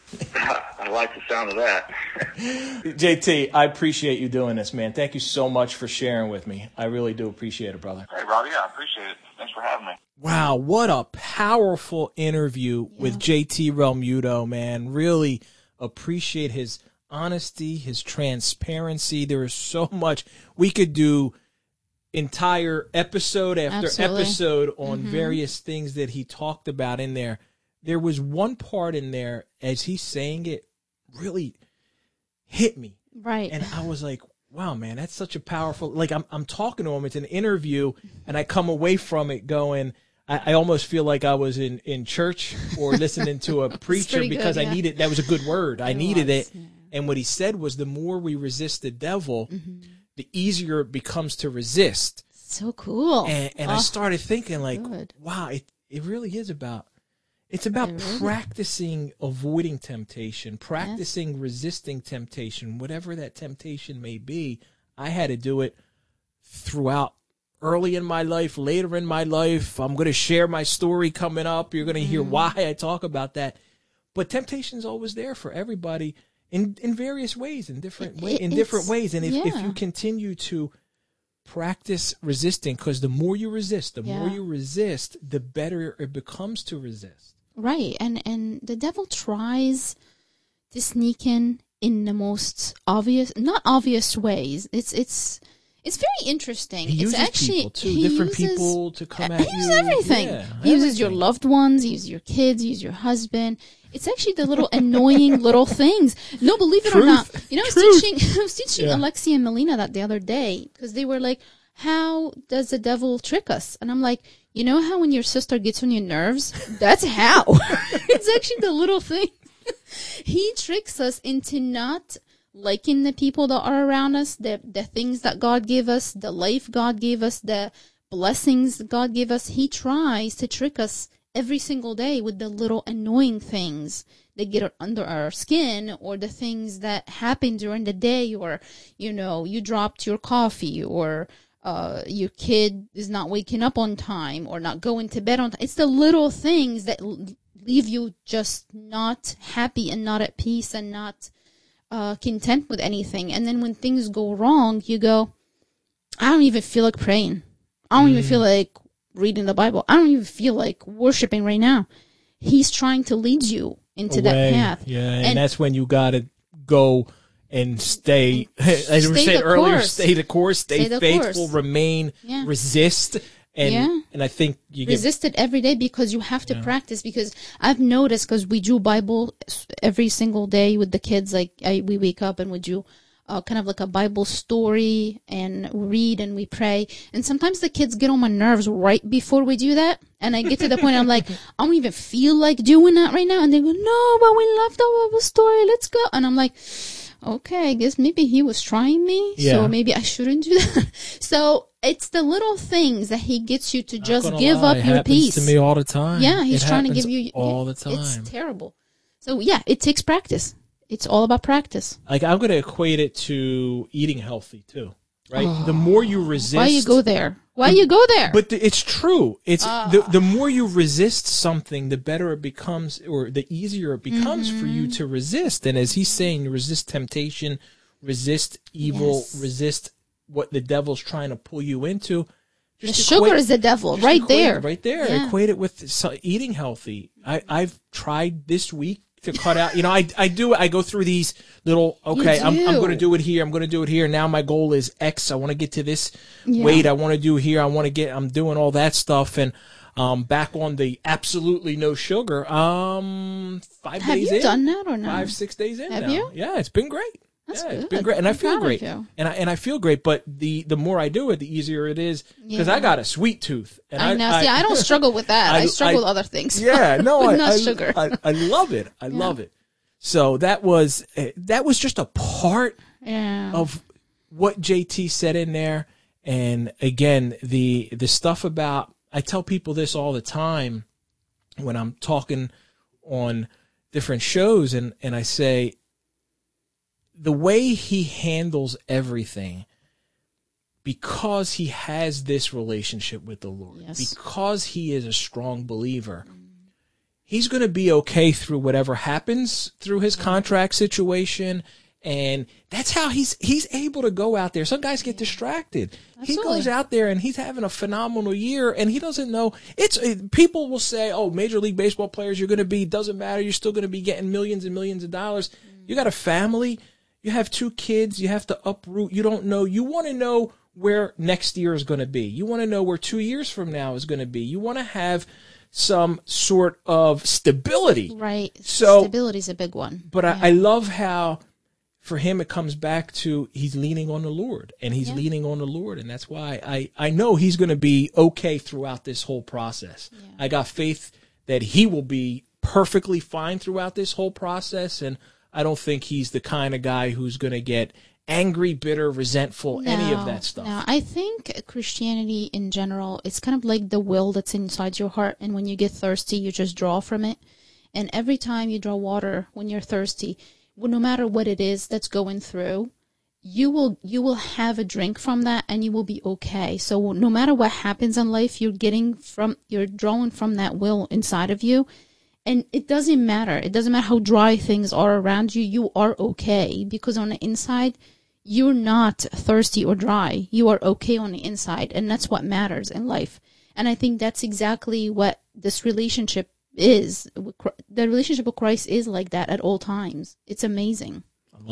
I like the sound of that. J T, I appreciate you doing this, man. Thank you so much for sharing with me. I really do appreciate it, brother. Hey, Robbie, yeah, I appreciate it. Thanks for having me. Wow, what a powerful interview yeah. with J T Realmuto, man. Really appreciate his honesty, his transparency. There is so much we could do. Entire episode after Absolutely. episode on mm-hmm. various things that he talked about in there. There was one part in there, as he's saying it, really hit me. Right. And I was like, wow, man, that's such a powerful, like I'm I'm talking to him, it's an interview, and I come away from it going, I, I almost feel like I was in, in church or listening to a preacher because good, yeah. I needed, that was a good word. I it needed was, it. Yeah. And what he said was the more we resist the devil, mm-hmm. the easier it becomes to resist. So cool. And, and oh, I started thinking like, good. wow, it, it really is about, it's about really practicing avoiding temptation, practicing yes. resisting temptation, whatever that temptation may be. I had to do it throughout early in my life, later in my life. I'm going to share my story coming up. You're going to hear mm. why I talk about that. But temptation is always there for everybody in, in various ways, in different way, in different ways. And if, yeah. if you continue to practice resisting, because the more you resist, the yeah. more you resist, the better it becomes to resist. Right, and and the devil tries to sneak in in the most obvious, not obvious ways. It's it's It's very interesting. He it's uses actually people too, he different uses, people to come uh, at he you. uses everything. Yeah, he uses your everything. loved ones. He uses your kids. He uses your husband. It's actually the little annoying little things. No, believe it Truth. or not. You know, I was Truth. teaching. I was teaching Yeah. Alexia and Melina that the other day because they were like, "How does the devil trick us?" And I'm like, "You know how when your sister gets on your nerves? That's how. It's actually the little thing. He tricks us into not." Liking the people that are around us, the the things that God gave us, the life God gave us, the blessings God gave us. He tries to trick us every single day with the little annoying things that get under our skin, or the things that happen during the day, or, you know, you dropped your coffee, or uh, your kid is not waking up on time, or not going to bed on time. It's the little things that leave you just not happy and not at peace and not Uh, content with anything. And then when things go wrong, you go, I don't even feel like praying. I don't mm. even feel like reading the Bible. I don't even feel like worshiping right now. He's trying to lead you into Away. that path. Yeah, and, and that's when you got to go and stay, as we said earlier, course. stay the course, stay, stay faithful, course. remain, yeah. resist. And yeah. and I think you get resist it every day, because you have to yeah. practice. Because I've noticed, because we do Bible every single day with the kids. Like I, we wake up and we do uh, kind of like a Bible story and read and we pray. And sometimes the kids get on my nerves right before we do that. And I get to the point I'm like, I don't even feel like doing that right now. And they go, no, but we love the Bible story. Let's go. And I'm like, okay, I guess maybe he was trying me, yeah. so maybe I shouldn't do that. So it's the little things that he gets you to just give lie. up it your happens peace. to me all the time. Yeah, he's it trying to give you all the time. It's terrible. So yeah, it takes practice. It's all about practice. Like I'm going to equate it to eating healthy too, right? Oh, the more you resist, why you go there? Why you go there? But the, it's true. It's uh, the the more you resist something, the better it becomes, or the easier it becomes mm-hmm. for you to resist. And as he's saying, resist temptation, resist evil, yes. resist what the devil's trying to pull you into. Just the sugar equate, is the devil, right there. Right there. Yeah. Equate it with eating healthy. I, I've tried this week to cut out. You know, I I do. I go through these little. Okay, I'm I'm going to do it here. I'm going to do it here. Now my goal is X. I want to get to this yeah. weight. I want to do here. I want to get. I'm doing all that stuff and. Um, back on the absolutely no sugar. Um, five Have days in. Have you done that or not? Five six days in. Have now. you? Yeah, it's been great. That's yeah, good. It's been great, and I'm I feel great, and I and I feel great. But the the more I do it, the easier it is because yeah. I got a sweet tooth. And I, I know. I, See, I don't struggle with that. I, I struggle I, with other things. Yeah, no, but I, not I, sugar. I, I love it. I yeah. love it. So that was that was just a part yeah. of what J T said in there, and again, the the stuff about. I tell people this all the time when I'm talking on different shows, and, and I say the way he handles everything, because he has this relationship with the Lord, yes. because he is a strong believer, he's going to be okay through whatever happens through his contract situation. And that's how he's he's able to go out there. Some guys get distracted. Absolutely. He goes out there and he's having a phenomenal year, and he doesn't know. It's people will say, "Oh, Major League Baseball players, you're going to be doesn't matter. You're still going to be getting millions and millions of dollars. Mm. You got a family. You have two kids. You have to uproot. You don't know. You want to know where next year is going to be. You want to know where two years from now is going to be. You want to have some sort of stability. Right. So stability is a big one. But yeah. I, I love how. For him, it comes back to he's leaning on the Lord, and he's yeah. leaning on the Lord, and that's why I, I know he's going to be okay throughout this whole process. Yeah. I got faith that he will be perfectly fine throughout this whole process, and I don't think he's the kind of guy who's going to get angry, bitter, resentful, no, any of that stuff. No, I think Christianity in general, it's kind of like the will that's inside your heart, and when you get thirsty, you just draw from it. And every time you draw water when you're thirsty, well, no matter what it is that's going through, you will you will have a drink from that, and you will be okay. So no matter what happens in life, you're getting from you're drawing from that will inside of you, and it doesn't matter. It doesn't matter how dry things are around you. You are okay, because on the inside, you're not thirsty or dry. You are okay on the inside, and that's what matters in life. And I think that's exactly what this relationship is. The relationship with Christ is like that at all times. It's amazing. I love it.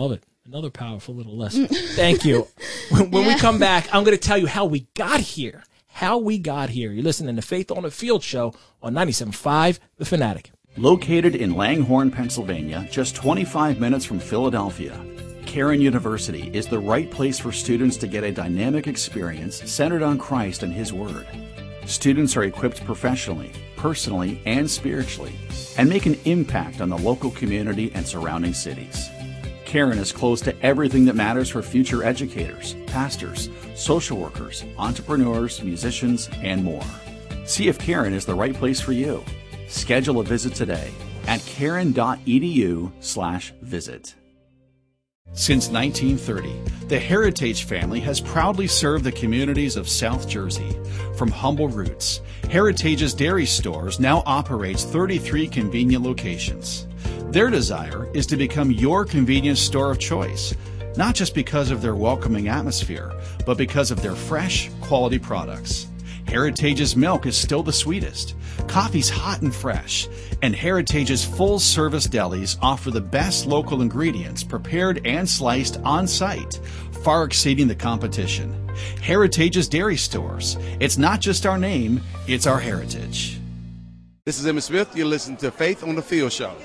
Another powerful little lesson. Thank you. When, when yeah. we come back, I'm going to tell you how we got here. How we got here. You're listening to Faith on the Field show on ninety-seven point five The Fanatic. Located in Langhorne, Pennsylvania, just twenty-five minutes from Philadelphia, Cairn University is the right place for students to get a dynamic experience centered on Christ and His Word. Students are equipped professionally, personally, and spiritually, and make an impact on the local community and surrounding cities. Cairn is close to everything that matters for future educators, pastors, social workers, entrepreneurs, musicians, and more. See if Cairn is the right place for you. Schedule a visit today at cairn.edu slash visit. Since nineteen thirty, the Heritage family has proudly served the communities of South Jersey. From humble roots, Heritage's Dairy Stores now operates thirty-three convenient locations. Their desire is to become your convenience store of choice, not just because of their welcoming atmosphere, but because of their fresh, quality products. Heritage's milk is still the sweetest, coffee's hot and fresh, and Heritage's full-service delis offer the best local ingredients prepared and sliced on-site, far exceeding the competition. Heritage's Dairy Stores. It's not just our name, it's our heritage. This is Emmitt Smith. You're listening to Faith on the Field show.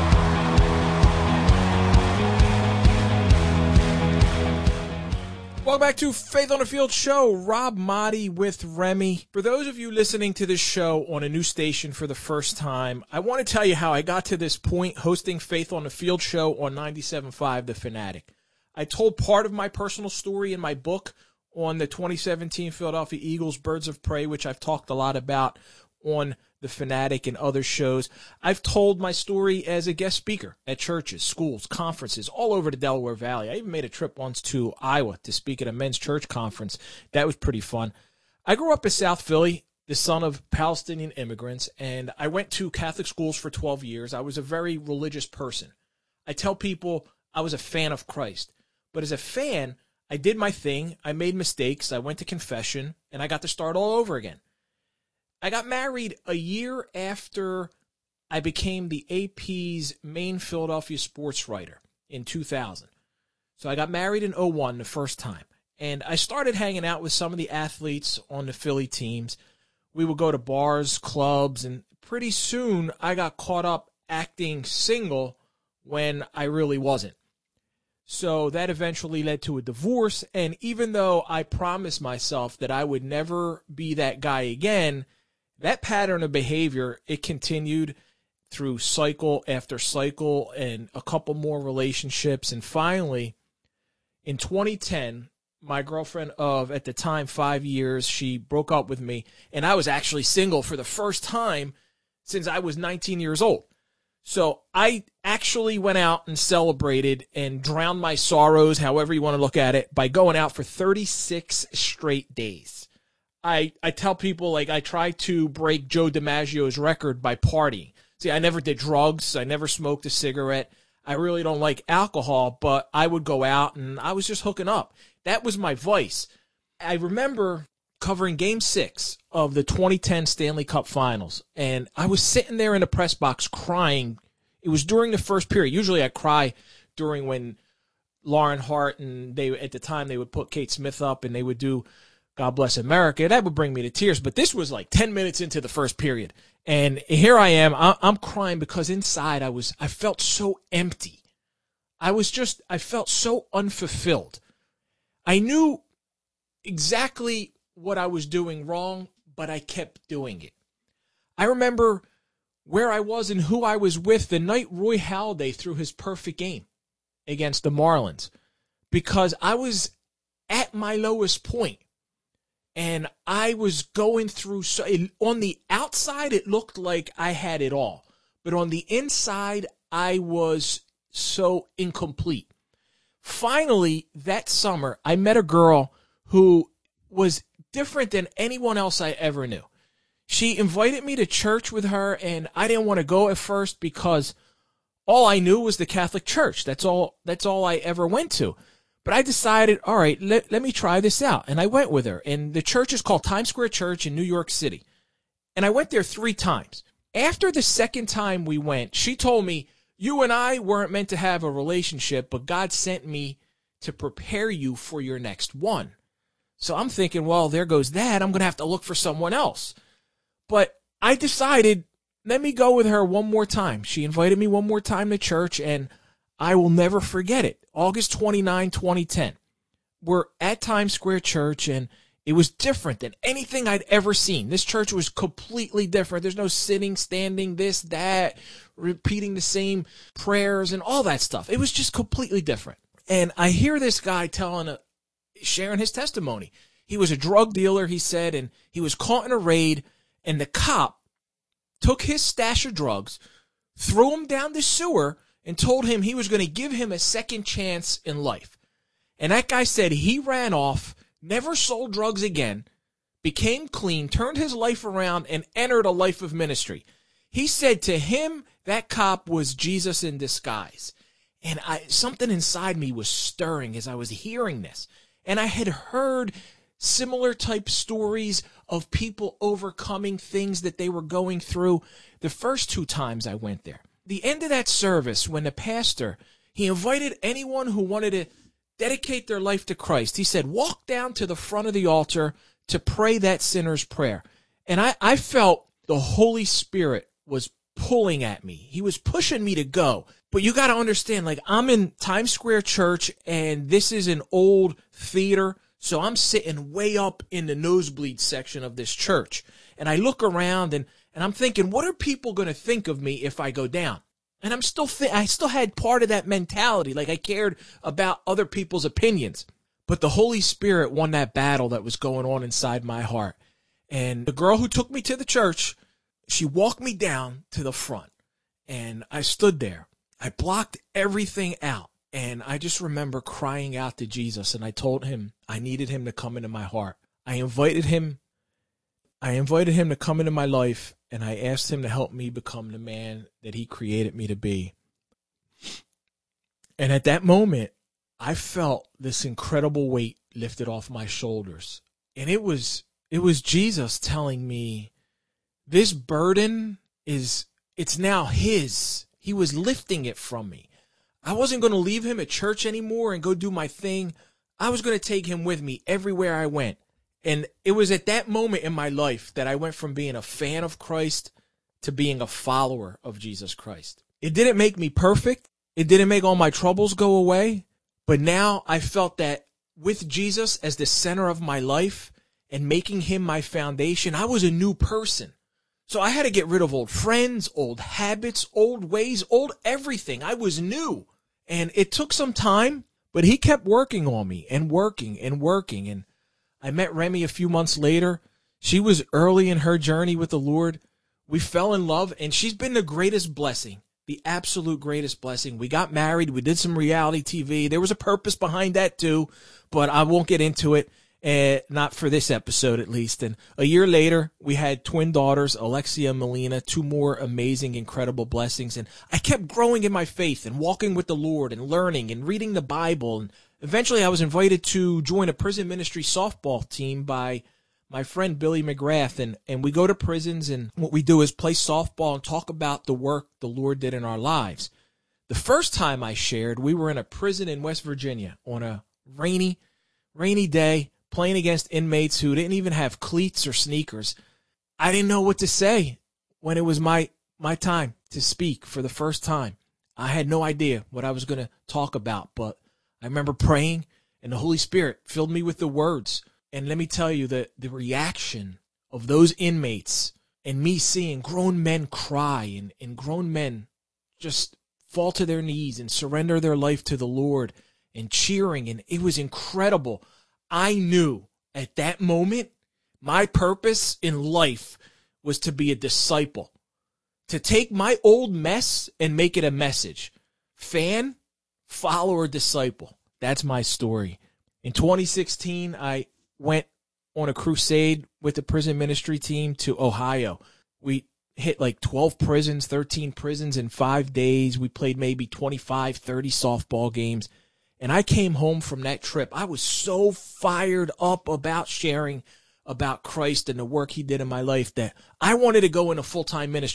Welcome back to Faith on the Field show. Rob Motti with Remy. For those of you listening to this show on a new station for the first time, I want to tell you how I got to this point hosting Faith on the Field show on ninety-seven point five The Fanatic. I told part of my personal story in my book on the twenty seventeen Philadelphia Eagles Birds of Prey, which I've talked a lot about on The Fanatic and other shows. I've told my story as a guest speaker at churches, schools, conferences, all over the Delaware Valley. I even made a trip once to Iowa to speak at a men's church conference. That was pretty fun. I grew up in South Philly, the son of Palestinian immigrants, and I went to Catholic schools for twelve years. I was a very religious person. I tell people I was a fan of Christ. But as a fan, I did my thing. I made mistakes. I went to confession, and I got to start all over again. I got married a year after I became the A P's main Philadelphia sports writer in two thousand. So I got married in oh one the first time. And I started hanging out with some of the athletes on the Philly teams. We would go to bars, clubs, and pretty soon I got caught up acting single when I really wasn't. So that eventually led to a divorce. And even though I promised myself that I would never be that guy again, that pattern of behavior, it continued through cycle after cycle and a couple more relationships. And finally, in twenty ten, my girlfriend of, at the time, five years, she broke up with me. And I was actually single for the first time since I was nineteen years old. So I actually went out and celebrated and drowned my sorrows, however you want to look at it, by going out for thirty-six straight days. I, I tell people, like, I try to break Joe DiMaggio's record by partying. See, I never did drugs. I never smoked a cigarette. I really don't like alcohol, but I would go out and I was just hooking up. That was my vice. I remember covering Game six of the twenty ten Stanley Cup Finals, and I was sitting there in the press box crying. It was during the first period. Usually I cry during when Lauren Hart and they, at the time, they would put Kate Smith up and they would do God Bless America. That would bring me to tears. But this was like ten minutes into the first period. And here I am. I'm crying because inside I was, I felt so empty. I was just, I felt so unfulfilled. I knew exactly what I was doing wrong, but I kept doing it. I remember where I was and who I was with the night Roy Halladay threw his perfect game against the Marlins, because I was at my lowest point. And I was going through, so it, on the outside, it looked like I had it all. But on the inside, I was so incomplete. Finally, that summer, I met a girl who was different than anyone else I ever knew. She invited me to church with her, and I didn't want to go at first because all I knew was the Catholic Church. That's all, that's all I ever went to. But I decided, all right, let, let me try this out. And I went with her. And the church is called Times Square Church in New York City. And I went there three times. After the second time we went, she told me, you and I weren't meant to have a relationship, but God sent me to prepare you for your next one. So I'm thinking, well, there goes that. I'm going to have to look for someone else. But I decided, let me go with her one more time. She invited me one more time to church, and I will never forget it. August twenty-ninth, twenty ten. We're at Times Square Church, and it was different than anything I'd ever seen. This church was completely different. There's no sitting, standing, this, that, repeating the same prayers and all that stuff. It was just completely different. And I hear this guy telling, a, sharing his testimony. He was a drug dealer, he said, and he was caught in a raid, and the cop took his stash of drugs, threw him down the sewer, and told him he was going to give him a second chance in life. And that guy said he ran off, never sold drugs again, became clean, turned his life around, and entered a life of ministry. He said to him, that cop was Jesus in disguise. And I, something inside me was stirring as I was hearing this. And I had heard similar type stories of people overcoming things that they were going through the first two times I went there. The end of that service, when the pastor, he invited anyone who wanted to dedicate their life to Christ. He said, walk down to the front of the altar to pray that sinner's prayer. And I, I felt the Holy Spirit was pulling at me. He was pushing me to go. But you got to understand, like, I'm in Times Square Church, and this is an old theater, so I'm sitting way up in the nosebleed section of this church. And I look around, and, and I'm thinking, what are people going to think of me if I go down? And I'm still, th- I still had part of that mentality, like I cared about other people's opinions. But the Holy Spirit won that battle that was going on inside my heart. And the girl who took me to the church, she walked me down to the front, and I stood there. I blocked everything out, and I just remember crying out to Jesus, and I told him I needed him to come into my heart. I invited him, I invited him to come into my life, and I asked him to help me become the man that he created me to be. And at that moment, I felt this incredible weight lifted off my shoulders, and it was it was Jesus telling me, this burden is, it's now his. He was lifting it from me. I wasn't going to leave him at church anymore and go do my thing. I was going to take him with me everywhere I went. And it was at that moment in my life that I went from being a fan of Christ to being a follower of Jesus Christ. It didn't make me perfect. It didn't make all my troubles go away. But now I felt that with Jesus as the center of my life and making him my foundation, I was a new person. So I had to get rid of old friends, old habits, old ways, old everything. I was new. And it took some time, but he kept working on me and working and working. And I met Remy a few months later. She was early in her journey with the Lord. We fell in love, and she's been the greatest blessing, the absolute greatest blessing. We got married. We did some reality T V. There was a purpose behind that too, but I won't get into it. Uh, not for this episode, at least. And a year later, we had twin daughters, Alexia and Melina, two more amazing, incredible blessings. And I kept growing in my faith and walking with the Lord and learning and reading the Bible. And eventually I was invited to join a prison ministry softball team by my friend Billy McGrath. And, and we go to prisons, and what we do is play softball and talk about the work the Lord did in our lives. The first time I shared, we were in a prison in West Virginia on a rainy, rainy day, playing against inmates who didn't even have cleats or sneakers. I didn't know what to say when it was my, my time to speak for the first time. I had no idea what I was going to talk about, but I remember praying, and the Holy Spirit filled me with the words. And let me tell you that the reaction of those inmates and me seeing grown men cry and, and grown men just fall to their knees and surrender their life to the Lord and cheering, and it was incredible. I knew at that moment my purpose in life was to be a disciple, to take my old mess and make it a message. Fan, follower, disciple. That's my story. In twenty sixteen, I went on a crusade with the prison ministry team to Ohio. We hit like twelve prisons, thirteen prisons in five days. We played maybe twenty-five, thirty softball games. And I came home from that trip. I was so fired up about sharing about Christ and the work he did in my life that I wanted to go into full-time ministry.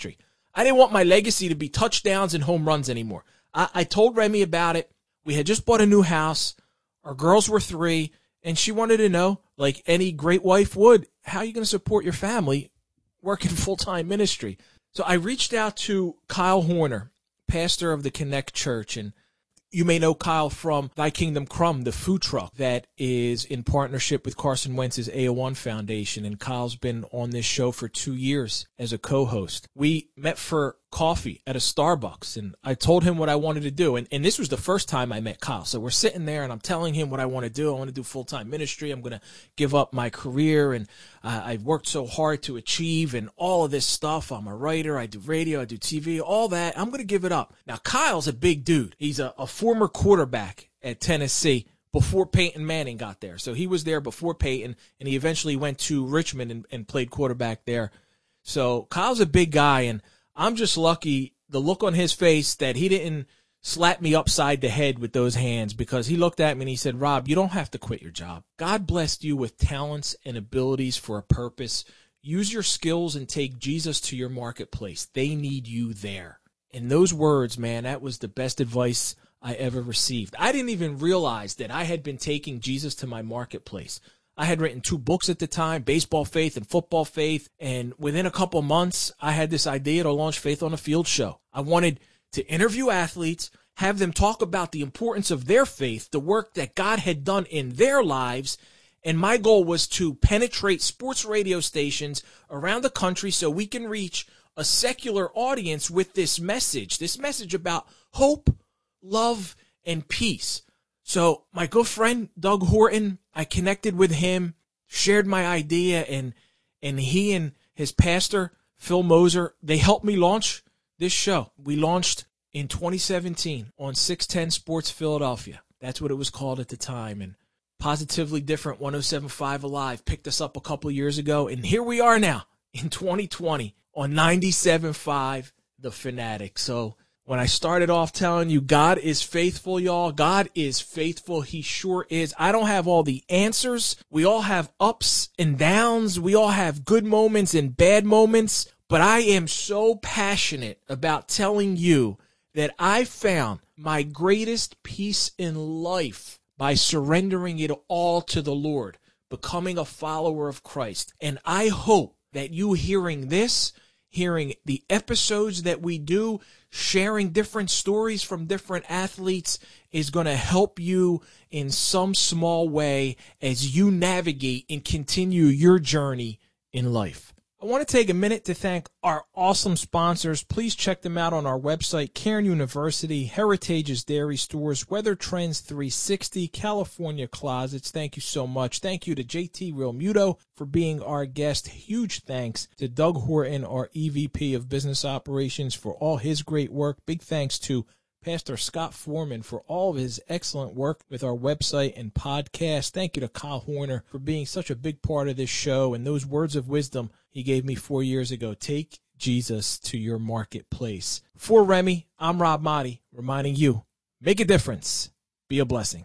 I didn't want my legacy to be touchdowns and home runs anymore. I, I told Remy about it. We had just bought a new house. Our girls were three, and she wanted to know, like any great wife would, how are you going to support your family working full-time ministry? So I reached out to Kyle Horner, pastor of the Connect Church, and you may know Kyle from Thy Kingdom Crumb, the food truck that is in partnership with Carson Wentz's A O one Foundation, and Kyle's been on this show for two years as a co-host. We met for coffee at a Starbucks, and I told him what I wanted to do, and, and this was the first time I met Kyle. So we're sitting there, and I'm telling him what I want to do. I want to do full-time ministry. I'm going to give up my career, and uh, I've worked so hard to achieve, and all of this stuff. I'm a writer. I do radio. I do T V, all that. I'm going to give it up. Now, Kyle's a big dude. He's a, a former quarterback at Tennessee before Peyton Manning got there. So he was there before Peyton, and he eventually went to Richmond and, and played quarterback there. So Kyle's a big guy, and I'm just lucky the look on his face that he didn't slap me upside the head with those hands, because he looked at me and he said, Rob, you don't have to quit your job. God blessed you with talents and abilities for a purpose. Use your skills and take Jesus to your marketplace. They need you there. And those words, man, that was the best advice I ever received. I didn't even realize that I had been taking Jesus to my marketplace. I had written two books at the time, Baseball Faith and Football Faith, and within a couple months, I had this idea to launch Faith on the Field show. I wanted to interview athletes, have them talk about the importance of their faith, the work that God had done in their lives, and my goal was to penetrate sports radio stations around the country so we can reach a secular audience with this message, this message about hope, love, and peace. So my good friend, Doug Horton, I connected with him, shared my idea, and and he and his pastor, Phil Moser, they helped me launch this show. We launched in twenty seventeen on six ten Sports Philadelphia. That's what it was called at the time. And Positively Different, one oh seven point five Alive picked us up a couple of years ago. And here we are now in twenty twenty on ninety-seven point five The Fanatic. So when I started off telling you God is faithful, y'all, God is faithful. He sure is. I don't have all the answers. We all have ups and downs. We all have good moments and bad moments. But I am so passionate about telling you that I found my greatest peace in life by surrendering it all to the Lord, becoming a follower of Christ. And I hope that you hearing this, hearing the episodes that we do, sharing different stories from different athletes is going to help you in some small way as you navigate and continue your journey in life. I want to take a minute to thank our awesome sponsors. Please check them out on our website, Cairn University, Heritage's Dairy Stores, Weather Trends three sixty, California Closets. Thank you so much. Thank you to J T Realmuto for being our guest. Huge thanks to Doug Horton, our E V P of Business Operations, for all his great work. Big thanks to Pastor Scott Foreman for all of his excellent work with our website and podcast. Thank you to Kyle Horner for being such a big part of this show and those words of wisdom he gave me four years ago. Take Jesus to your marketplace. For Remy, I'm Rob Motti, reminding you, make a difference. Be a blessing.